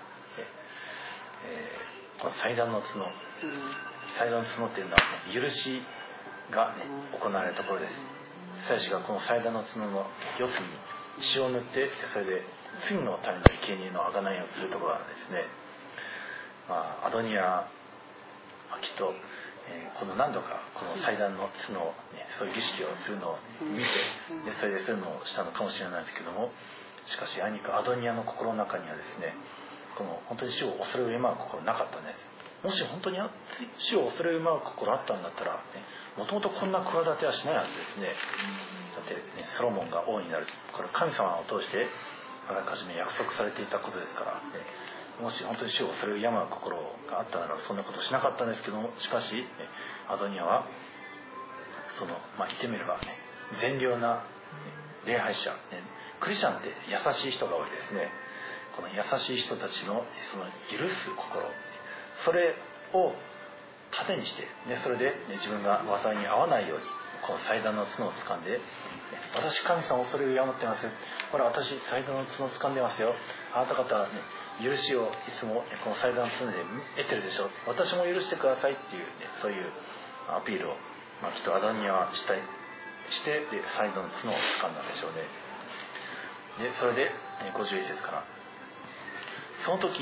この祭壇の角、祭壇の角っていうのは、許しが、行われるところです。祭司がこの祭壇の角の四つに血を塗って、それで罪のための生贄の贖いをするところなんですね。アドニヤはきっと、この何度かこの祭壇の角を、そういう儀式をするのを見て、でそれでそういうのをしたのかもしれないですけども、しかしあいにくアドニヤの心の中にはですね、この本当に主を恐れ敬う心なかったんです。もし本当に主を恐れ敬う心あったんだったら、もともとこんな企てはしないはずですね。だって、ソロモンが王になる、これ神様を通してあらかじめ約束されていたことですから、もし本当に主を恐れ敬う心があったならそんなことしなかったんですけども、しかしアドニヤはその、言ってみれば、善良な礼拝者、クリスチャンって優しい人が多いですね。この優しい人たちのその許す心、それを糧にして、それで、自分が災いに遭わないようにこの祭壇の角を掴んで、私神様を恐れ敬ってます、ほら私祭壇の角を掴んでますよ、あなた方は許しをいつもこの祭壇の角で得てるでしょ、私も許してくださいっていう、そういうアピールを、きっとアドニヤはしてで祭壇の角を掴んだんでしょうね。でそれで51節から、その時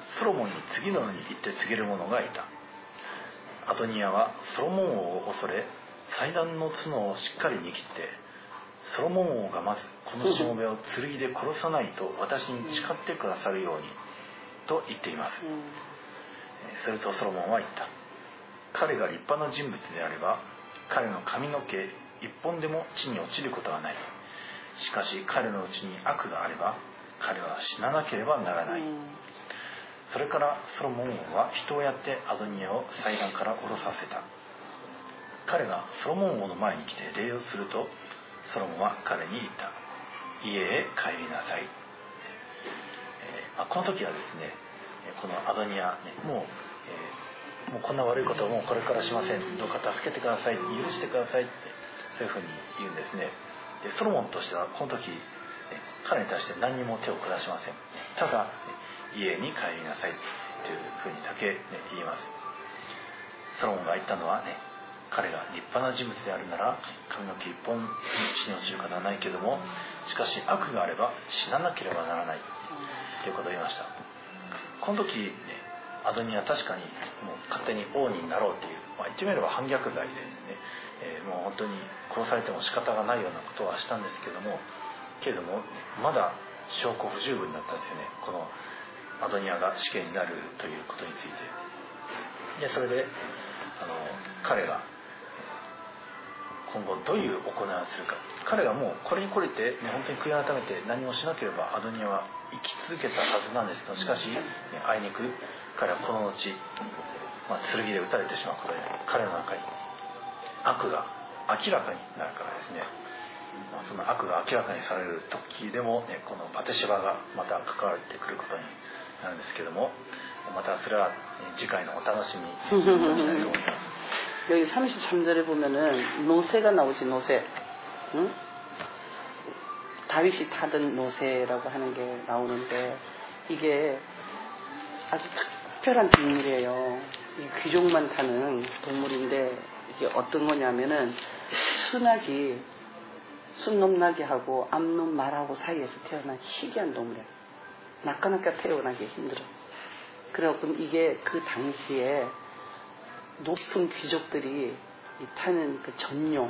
ソロモンに次のように言って告げる者がいた。アドニヤはソロモン王を恐れ、祭壇の角をしっかり握って、ソロモン王がまずこのしもべを剣で殺さないと私に誓ってくださるようにと言っています。するとソロモンは言った。彼が立派な人物であれば、彼の髪の毛一本でも地に落ちることはない。しかし彼のうちに悪があれば、彼は死ななければならない。それからソロモン王は人をやってアドニヤを祭壇から下ろさせた。彼がソロモン王の前に来て礼をすると、ソロモンは彼に言った。家へ帰りなさい。この時はですね、このアドニヤ、もうこんな悪いことをもうこれからしません。どうか助けてください。許してくださいって、そういうふうに言うんですね。でソロモンとしてはこの時、彼に対して何にも手を下しません。ただ、家に帰りなさいというふうにだけ、言います。ソロモンが言ったのはね、彼が立派な人物であるなら髪の毛一本死に落ちることはないけども、しかし悪があれば死ななければならないということを言いました。この時、アドニヤは確かにもう勝手に王になろうという、言ってみれば反逆罪で、もう本当に殺されても仕方がないようなことはしたんですけれども、まだ証拠不十分だったんですよね、このアドニヤが死刑になるということについて。それで彼が今後どういう行いをするか。彼がもうこれに懲りて、本当に悔い改めて何もしなければアドニヤは生き続けたはずなんですけど、しかしあいにく彼はこの後、剣で撃たれてしまうことで、彼の中に悪が明らかになるからですね。その悪が明らかにされる時でも、このバテシバがまた関わってくることになるんですけども、またそれは次回のお楽しみにしたいと思います。 여기 33절에 보면은 노새가 나오지. 노새. 응? 다윗이 타던 노새라고 하는 게 나오는데, 이게 아주 특별한 동물이에요. 귀족만 타는 동물인데, 이게 어떤 거냐면은 순놈나기하고 암놈 말하고 사이에서 태어난 희귀한 동물이에요. 나까나까 태어나기 힘들어. 그래갖고 이게 그 당시에 높은 귀족들이 타는 그 전용,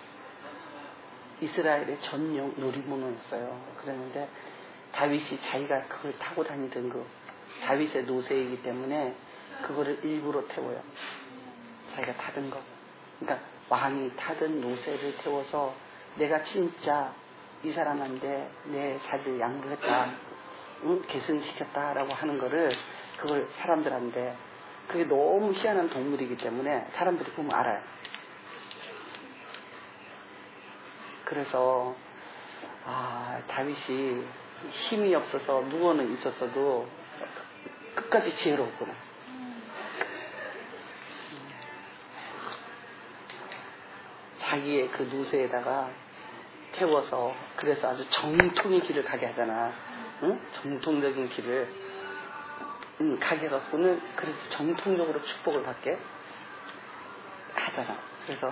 이스라엘의 전용 놀이문화였어요. 그랬는데 다윗이 자기가 그걸 타고 다니던 그 다윗의 노새이기 때문에 그거를 일부러 태워요. 자기가 타던 거. 그러니까 왕이 타던 노새를 태워서 내가 진짜 이 사람한테 내 자리를 양보했다, 계승시켰다라고 하는 거를, 그걸 사람들한테, 그게 너무 희한한 동물이기 때문에 사람들이 보면 알아요. 그래서 다윗이 힘이 없어서 누워는 있었어도 끝까지 지혜로웠구나. 자기의 그 노새에다가 태워서, 그래서 아주 정통의 길을 가게 하잖아. 응? 정통적인 길을 가게 해갖고는 그래서 정통적으로 축복을 받게 하잖아. 그래서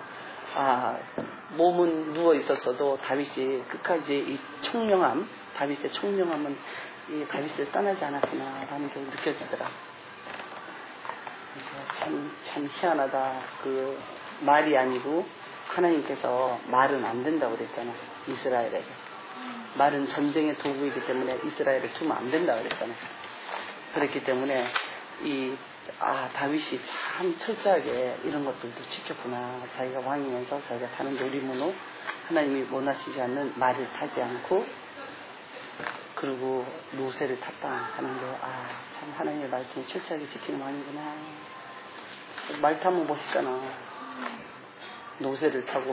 몸은 누워 있었어도 다윗이 끝까지 이 총명함, 다윗의 총명함은 이 다윗을 떠나지 않았구나라는 게 느껴지더라. 그래서 참 희한하다. 그 말이 아니고 하나님께서 말은 안 된다고 그랬잖아. 이스라엘에게. 말은 전쟁의 도구이기 때문에 이스라엘을 두면 안 된다고 그랬잖아. 그렇기 때문에 다윗이 참 철저하게 이런 것들도 지켰구나. 자기가 왕이면서 자기가 타는 놀이문호, 하나님이 원하시지 않는 말을 타지 않고, 그리고 노새를 탔다 하는 게, 참 하나님의 말씀을 철저하게 지키는 왕이구나. 말 타면 멋있잖아. 노새를 타고.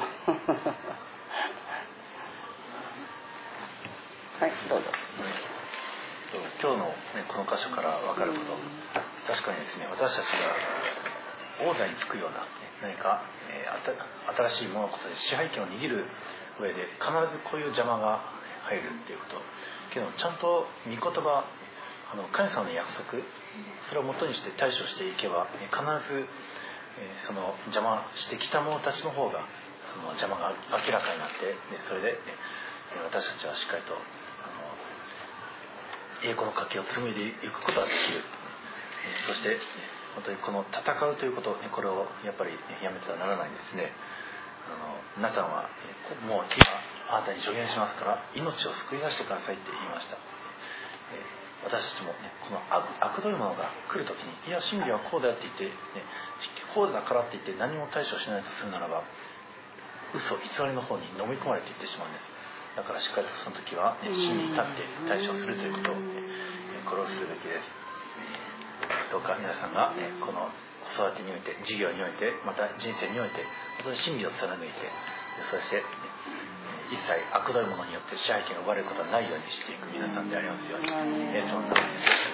はい、どうぞ。 今日の、この箇所から分かること、確かにですね、私たちが王座につくような、何か、新しい物事で支配権を握る上で必ずこういう邪魔が入るっていうことけど、ちゃんと御言葉、神様の約束、それをもとにして対処していけば、必ずその邪魔してきた者たちの方がその邪魔が明らかになって、それで私たちはしっかりと栄光の家系を紡いでいくことができる。 そして本当にこの戦うということ、これをやっぱりやめてはならないんですね。皆さんはもう今あなたに助言しますから命を救い出してくださいって言いました。私たちも、この悪どいものが来るときに、いや真理はこうだよって言って、こうだからって言って何も対処しないとするならば、嘘偽りの方に飲み込まれていってしまうんです。だからしっかりとその時は、真に立って対処するということを、これをするべきです。どうか皆さんが、この子育てにおいて、事業において、また人生において本当に真理を貫いて、そして一切悪どいものによって支配権を奪われることはないようにしていく皆さんでありますように、そんな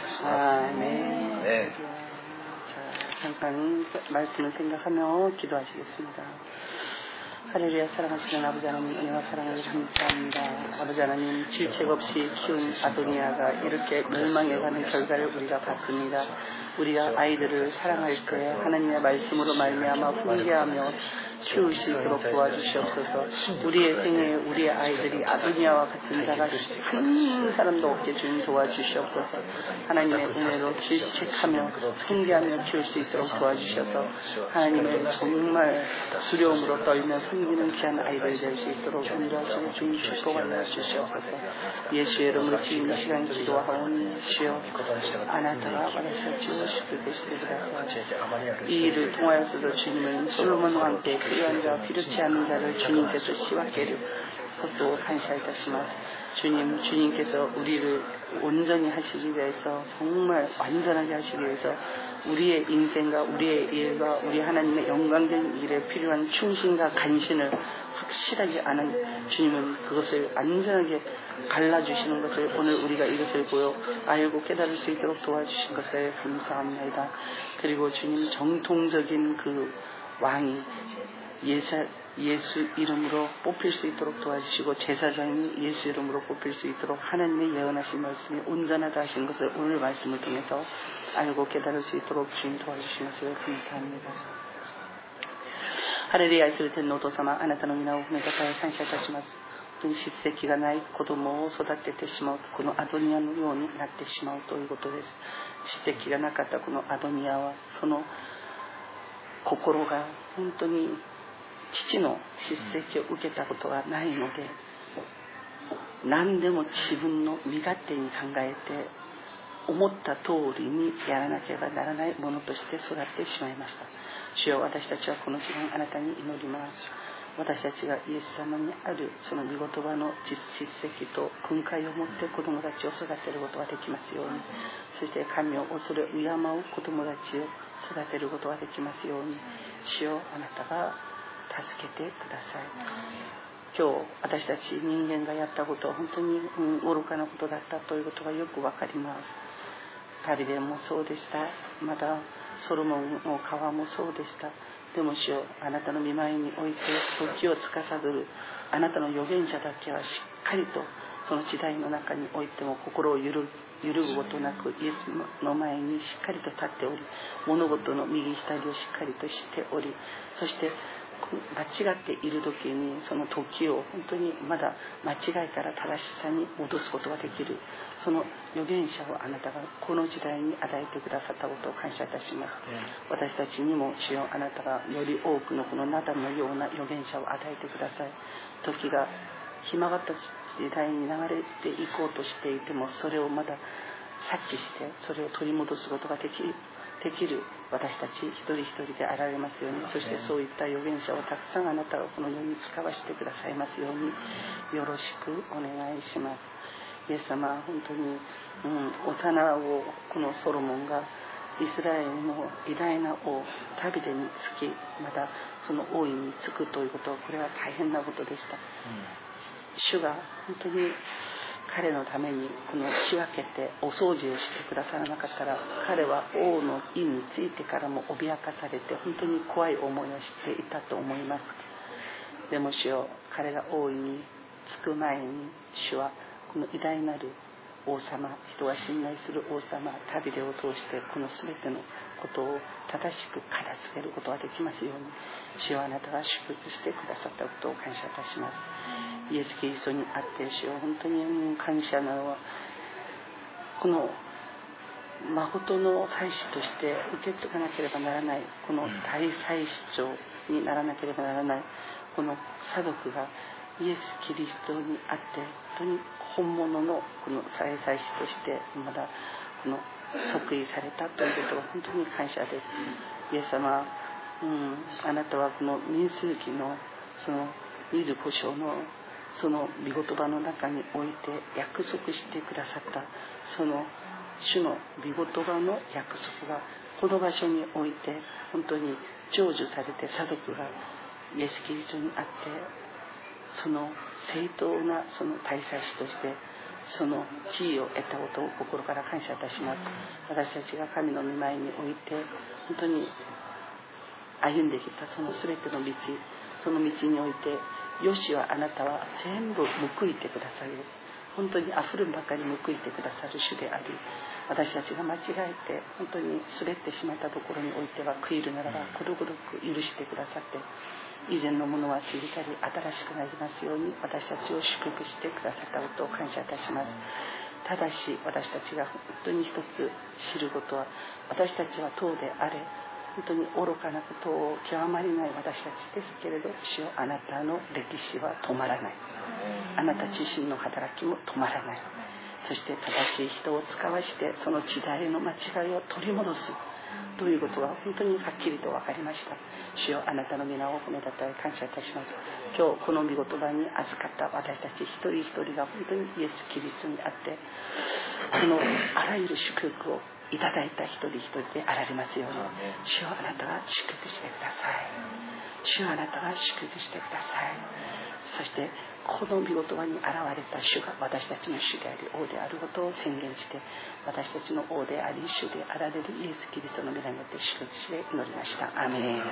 네. 자, 잠깐 말씀을 생각하며 기도하시겠습니다. 할렐루야. 사랑하시는 아버지 하나님 은혜와 사랑을 감사합니다. 아버지 하나님 질책 없이 키운 아도니아가 이렇게 멸망해가는 결과를 우리가 봤습니다. 우리가 아이들을 사랑할 때 하나님의 말씀으로 말미암아 훈계하며 키울 수 있도록 도와주시옵소서. 우리의 생애에 우리의 아이들이 아도니아와 같은 자가 한 사람도 없게 주님 도와주시옵소서. 하나님의 은혜로 질책하며 훈계하며 키울 수 있도록 도와주셔서 하나님을 정말 두려움으로 떨며 섬기는 귀한 아이들 될 수 있도록 인도하시고 주님 축복하여 주시옵소서. 예수의 이름으로 지금 이 시간 기도하오니 주여 아나타가 와라사치오 시크리스도라서 이 일을 통하여서도 주님은 솔로몬과 함께 필요한 자 필요치 않은 자를 주님께서 시와케를 것도 감사하겠습니다. 주님께서 우리를 온전히 하시기 위해서 정말 완전하게 하시기 위해서 우리의 인생과 우리의 일과 우리 하나님의 영광적인 일에 필요한 충신과 간신을 확실하지 않은 주님은 그것을 완전하게 갈라주시는 것을 오늘 우리가 이것을 보여 알고 깨달을 수 있도록 도와주신 것을 감사합니다. 그리고 주님 정통적인 그 왕이 예수 이름으로 뽑힐 수 있도록 도와주시고 제사장이 예수 이름으로 뽑힐 수 있도록 하나님의 예언하신 말씀이 온전하다 하신 것을 오늘 말씀을 통해서 알고 깨달을 수 있도록 주님 도와주신 것을 감사합니다. ハレルヤ愛する天皇お父様、あなたの皆を褒めたたえ感謝いたします。本当に叱責がない子供を育ててしまうと、このアドニアのようになってしまうということです。叱責がなかったこのアドニアは、その心が本当に父の叱責を受けたことがないので、何でも自分の身勝手に考えて思った通りにやらなければならないものとして育ってしまいました。主よ、私たちはこの時間あなたに祈ります。私たちがイエス様にあるその御言葉の叱責と訓戒を持って子供たちを育てることができますように、そして神を恐れ敬う子供たちを育てることができますように、主よ、あなたが助けてください。今日私たち人間がやったことは本当に愚かなことだったということがよくわかります。ダビデもそうでした。またソロモンの川もそうでした。でも主よ、あなたの御前において時を司るあなたの預言者だけはしっかりとその時代の中においても心を揺るぐことなくイエスの前にしっかりと立っており、物事の右左をしっかりとしており、そして間違っている時にその時を本当にまだ間違いから正しさに戻すことができる、その預言者をあなたがこの時代に与えてくださったことを感謝いたします。私たちにも主よ、あなたがより多くのこのナタンのような預言者を与えてください。時がひまがった時代に流れていこうとしていても、それをまだ察知してそれを取り戻すことができる私たち一人一人であられますように、そしてそういった預言者をたくさんあなたがこの世に使わせてくださいますようによろしくお願いします。イエス様、本当に、幼をこのソロモンがイスラエルの偉大な王ダビデにつき、またその王位につくということ、これは大変なことでした。主が本当に彼のためにこの仕分けてお掃除をしてくださらなかったら、彼は王の位についてからも脅かされて本当に怖い思いをしていたと思います。でも主よ、彼が王位につく前に主はこの偉大なる王様、人が信頼する王様ダビデを通してこの全てのことを正しく片付けることができますように、主よ、あなたが祝福してくださったことを感謝いたします。イエス・キリストにあって主よ、本当に感謝なのは、この誠の祭司として受け継がなければならない、この大祭司長にならなければならない、このサドクがイエス・キリストにあって本当に本物のこの大祭司としてまだこの即位されたということは本当に感謝です。イエス様、あなたはこの民数記のその25章のその御言葉の中において約束してくださったその主の御言葉の約束がこの場所において本当に成就されて、サドクがイエス・キリストにあってその正当なその大祭司としてその地位を得たことを心から感謝いたします。私たちが神の御前において本当に歩んできたその全ての道、その道においてよしはあなたは全部報いてくださる、本当にあふるばかり報いてくださる主であり、私たちが間違えて本当に滑ってしまったところにおいては悔いるならばことごとく許してくださって、以前のものは過ぎたり新しくなりますように私たちを祝福してくださったことを感謝いたします。ただし私たちが本当に一つ知ることは、私たちは党であれ本当に愚かなことを極まりない私たちですけれど、主よあなたの歴史は止まらない、あなた自身の働きも止まらない。そして正しい人を使わしてその時代の間違いを取り戻すということは本当にはっきりと分かりました。主よあなたの皆を褒めたたえ感謝いたします。今日この御言葉に預かった私たち一人一人が本当にイエス・キリストにあってこのあらゆる祝福をいただいた一人一人であられますように、主よあなたが祝福してください。主よあなたが祝福してください。そしてこの御言葉に現れた主が私たちの主であり王であることを宣言して、私たちの王であり主であられるイエス・キリストの皆によって祝福して祈りました。アメン。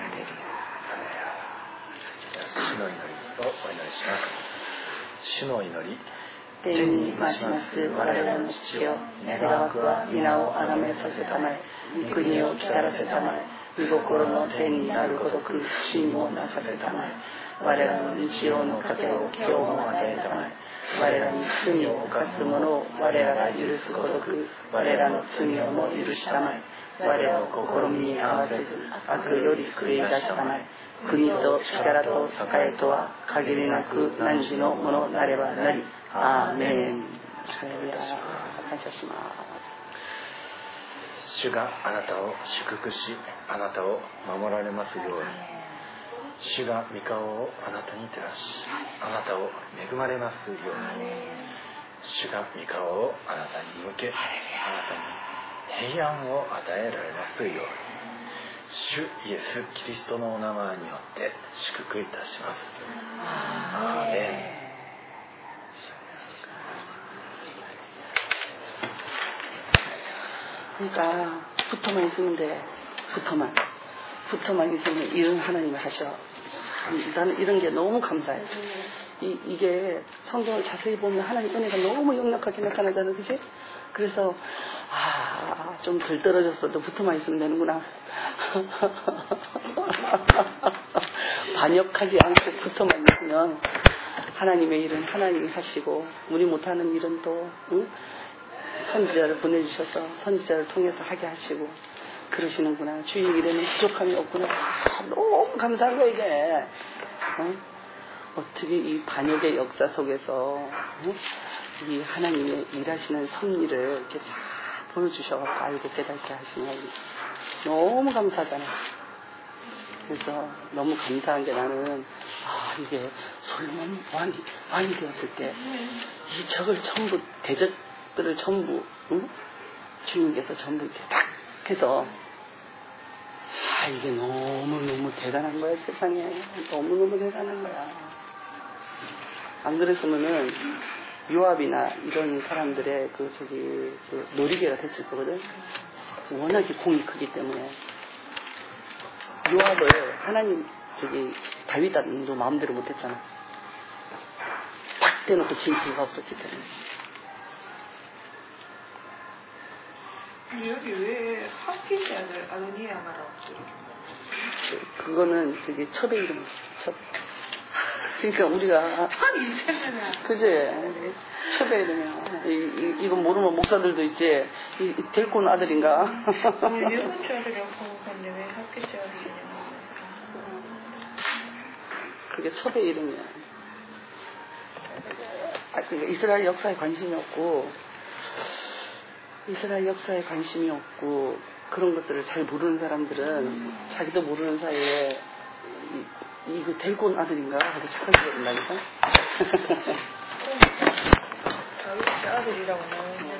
主の祈りをお祈りします。主の祈り。 天に増します我らの父よ、願わくは皆をあがめさせたまえ、御国を来たらせたまえ、御心の天になるごとく地にもなさせたまえ、我らの日曜の糧を今日も与えたまえ、我らに罪を犯す者を我らが許すごとく我らの罪をも許したまえ、我らを試みに合わせず悪より救い出したまえ、国と力と栄とは限りなく汝のものなればなり。アーメン。感謝します。 主があなたを祝福しあなたを守られますように。主が御顔をあなたに照らしあなたを恵まれますように。主が御顔をあなたに向けあなたに平安を与えられますように。主イエス・キリストのお名前によって祝福いたします。アーメン。 그러니까 붙어만 있으면 돼. 붙어만 있으면 이런 하나님을 하셔. 나는 이런 게 너무 감사해. 이게 성경을 자세히 보면 하나님 은혜가 너무 역력하게 나타나잖아, 그치? 그래서 좀 덜 떨어졌어도 붙어만 있으면 되는구나. 반역하지 않고 붙어만 있으면 하나님의 일은 하나님이 하시고 우리 못하는 일은 또 선지자를 보내주셔서 선지자를 통해서 하게 하시고 그러시는구나. 주의 일에는 부족함이 없구나. 너무 감사한 거야 이게. 어떻게 이 반역의 역사 속에서 이 하나님의 일하시는 섭리를 이렇게 다 보여주셔서 알게 깨닫게 하시냐. 너무 감사하잖아. 그래서 너무 감사한 게 나는 이게 솔로몬 왕이 되었을 때 이 적을 전부 대적들을 전부 주님께서 전부 이렇게 딱 해서 이게 너무너무 대단한 거야. 세상에 너무너무 대단한 거야. 안 그랬으면은 요압이나 이런 사람들의 그 놀이개가 됐을 거거든. 워낙에 공이 크기 때문에 요압을 하나님 다윗도 마음대로 못했잖아. 딱 대놓고 진필가 없었기 때문에. 여기 왜 하키시 아들 아도니아가라고 이렇게 그거는 첩의 이름. 그러니까 우리가 한 이세면은 그제 첩에 이러면 이거 모르면 목사들도 있지 델콘 아들인가 일본 아들이라고 근데 왜 학교째 아들이냐고 그게 첩에 이르면 그러니까 이스라엘 역사에 관심이 없고 이스라엘 역사에 관심이 없고 그런 것들을 잘 모르는 사람들은 자기도 모르는 사이에 이거 델콘 아들인가 하고 착각을 한다니까 다윗 아들이라고 나오냐